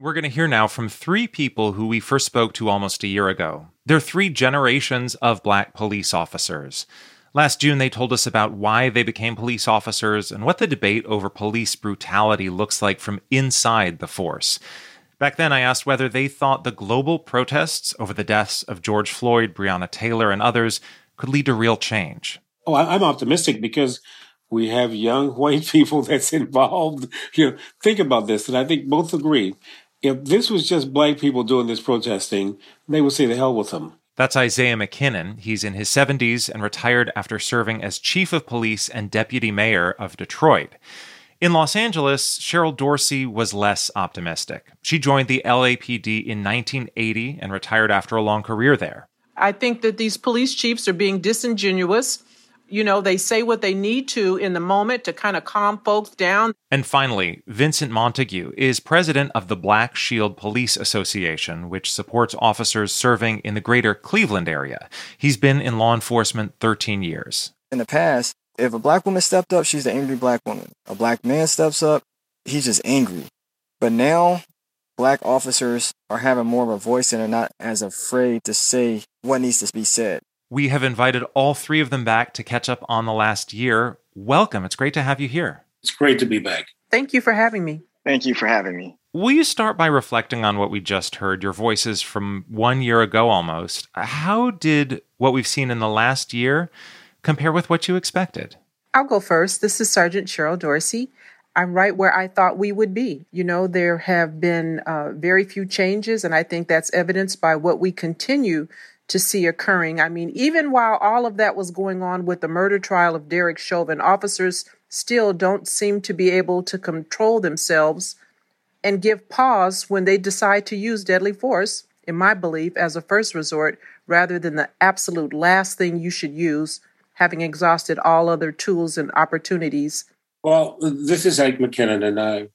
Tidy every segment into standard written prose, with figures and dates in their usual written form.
We're going to hear now from three people who we first spoke to almost a year ago. They're three generations of Black police officers. Last June, they told us about why they became police officers and what the debate over police brutality looks like from inside the force. Back then, I asked whether they thought the global protests over the deaths of George Floyd, Breonna Taylor, and others could lead to real change. Oh, I'm optimistic because we have young white people that's involved. Think about this, and I think both agree. If this was just Black people doing this protesting, they would say the hell with them. That's Isaiah McKinnon. He's in his 70s and retired after serving as chief of police and deputy mayor of Detroit. In Los Angeles, Cheryl Dorsey was less optimistic. She joined the LAPD in 1980 and retired after a long career there. I think that these police chiefs are being disingenuous. They say what they need to in the moment to kind of calm folks down. And finally, Vincent Montague is president of the Black Shield Police Association, which supports officers serving in the greater Cleveland area. He's been in law enforcement 13 years. In the past, if a Black woman stepped up, she's the angry Black woman. A Black man steps up, he's just angry. But now, Black officers are having more of a voice and are not as afraid to say what needs to be said. We have invited all three of them back to catch up on the last year. Welcome. It's great to have you here. It's great to be back. Thank you for having me. Thank you for having me. Will you start by reflecting on what we just heard, your voices from 1 year ago almost? How did what we've seen in the last year compare with what you expected? I'll go first. This is Sergeant Cheryl Dorsey. I'm right where I thought we would be. There have been very few changes, and I think that's evidenced by what we continue to see occurring. I mean, even while all of that was going on with the murder trial of Derek Chauvin, officers still don't seem to be able to control themselves and give pause when they decide to use deadly force, in my belief, as a first resort, rather than the absolute last thing you should use, having exhausted all other tools and opportunities. Well, this is Ike McKinnon, and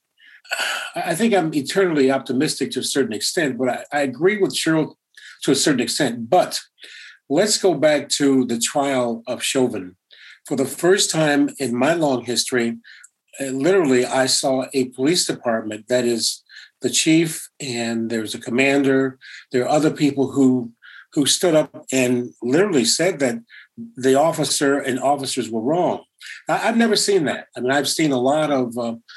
I think I'm eternally optimistic to a certain extent, but I agree with Cheryl to a certain extent. But let's go back to the trial of Chauvin. For the first time in my long history, literally, I saw a police department that is the chief, and there's a commander. There are other people who stood up and literally said that the officer and officers were wrong. I've never seen that. I mean, I've seen a lot of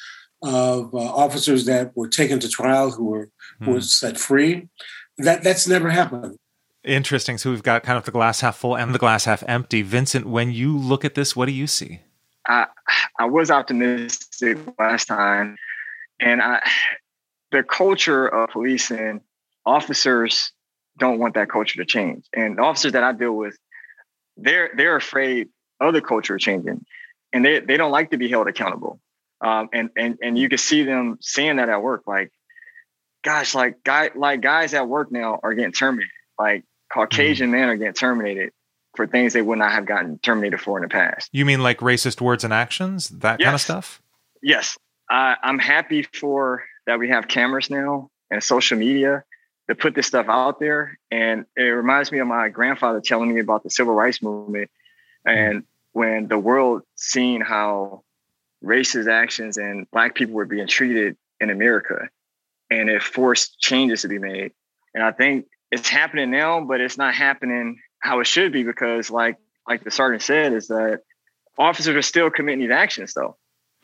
officers that were taken to trial who were set free. That's never happened. Interesting. So we've got kind of the glass half full and the glass half empty. Vincent, when you look at this, what do you see? I was optimistic last time, and the culture of policing, officers don't want that culture to change. And the officers that I deal with, they're afraid of the culture changing, and they don't like to be held accountable. And you can see them saying that at work, like, gosh, guys at work now are getting terminated. Like Caucasian men are getting terminated for things they would not have gotten terminated for in the past. You mean like racist words and actions, that kind of stuff? Yes. I'm happy for that we have cameras now and social media to put this stuff out there. And it reminds me of my grandfather telling me about the civil rights movement. And when the world seen how racist actions and Black people were being treated in America, and it forced changes to be made. And I think it's happening now, but it's not happening how it should be, because like the sergeant said, is that officers are still committing these actions though.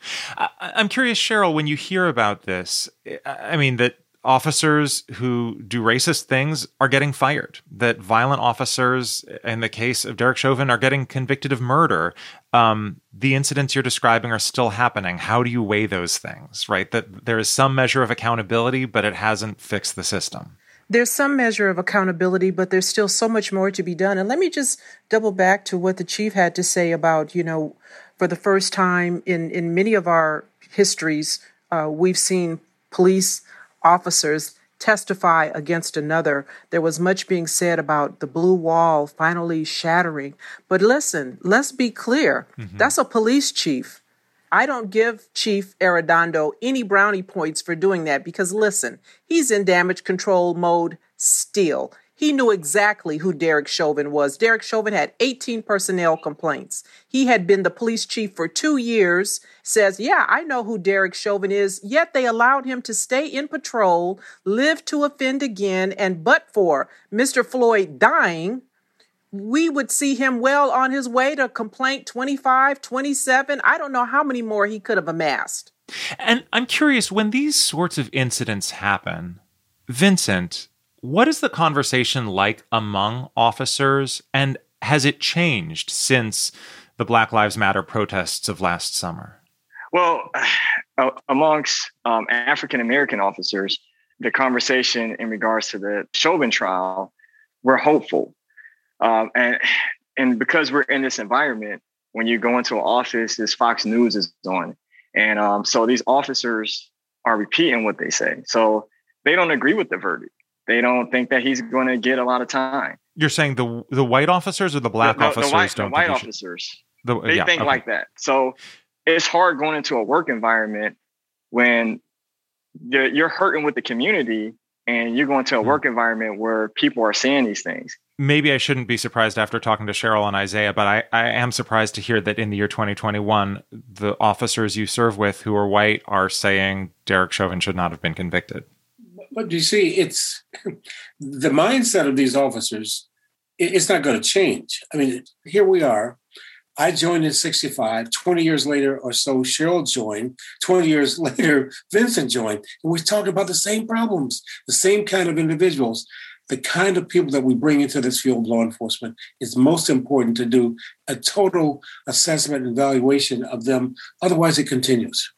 I'm curious, Cheryl, when you hear about this, I mean, that officers who do racist things are getting fired, that violent officers, in the case of Derek Chauvin, are getting convicted of murder. The incidents you're describing are still happening. How do you weigh those things, right? That there is some measure of accountability, but it hasn't fixed the system. There's some measure of accountability, but there's still so much more to be done. And let me just double back to what the chief had to say about, for the first time in many of our histories, we've seen police officers testify against another. There was much being said about the blue wall finally shattering. But listen, let's be clear. That's a police chief. I don't give Chief Arredondo any brownie points for doing that because, listen, he's in damage control mode still. He knew exactly who Derek Chauvin was. Derek Chauvin had 18 personnel complaints. He had been the police chief for 2 years, says, yeah, I know who Derek Chauvin is, yet they allowed him to stay in patrol, live to offend again, and but for Mr. Floyd dying, we would see him well on his way to complaint 25, 27. I don't know how many more he could have amassed. And I'm curious, when these sorts of incidents happen, Vincent, what is the conversation like among officers, and has it changed since the Black Lives Matter protests of last summer? Well, amongst African-American officers, the conversation in regards to the Chauvin trial, we're hopeful. And because we're in this environment, when you go into an office, this Fox News is on. And so these officers are repeating what they say. So they don't agree with the verdict. They don't think that he's going to get a lot of time. You're saying the white officers or the black officers? The white officers. They think like that. So it's hard going into a work environment when you're hurting with the community and you're going to a work environment where people are saying these things. Maybe I shouldn't be surprised after talking to Cheryl and Isaiah, but I am surprised to hear that in the year 2021, the officers you serve with who are white are saying Derek Chauvin should not have been convicted. But you see, it's the mindset of these officers, it's not going to change. I mean, here we are. I joined in 65. 20 years later or so, Cheryl joined. 20 years later, Vincent joined. And we're talking about the same problems, the same kind of individuals. The kind of people that we bring into this field of law enforcement is most important to do a total assessment and evaluation of them. Otherwise, it continues.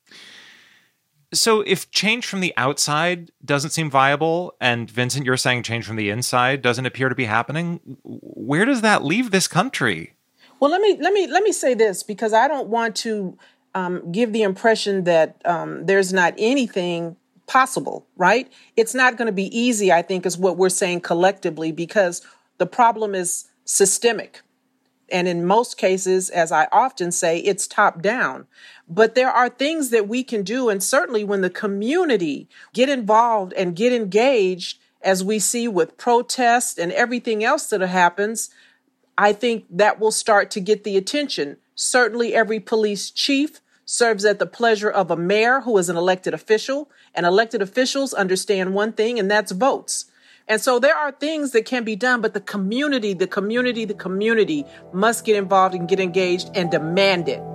So if change from the outside doesn't seem viable, and Vincent, you're saying change from the inside doesn't appear to be happening, where does that leave this country? Well, let me say this, because I don't want to give the impression that there's not anything possible, right? It's not going to be easy, I think, is what we're saying collectively, because the problem is systemic. And in most cases, as I often say, it's top down. But there are things that we can do. And certainly when the community get involved and get engaged, as we see with protests and everything else that happens, I think that will start to get the attention. Certainly every police chief serves at the pleasure of a mayor who is an elected official, and elected officials understand one thing, and that's votes. And so there are things that can be done, but the community must get involved and get engaged and demand it.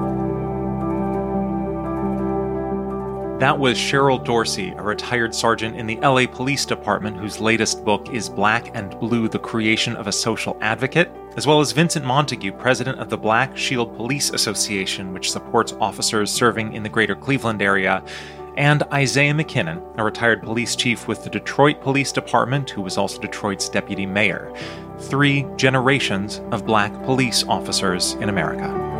That was Cheryl Dorsey, a retired sergeant in the LA Police Department whose latest book is Black and Blue, The Creation of a Social Advocate, as well as Vincent Montague, president of the Black Shield Police Association, which supports officers serving in the greater Cleveland area, and Isaiah McKinnon, a retired police chief with the Detroit Police Department, who was also Detroit's deputy mayor. 3 generations of Black police officers in America.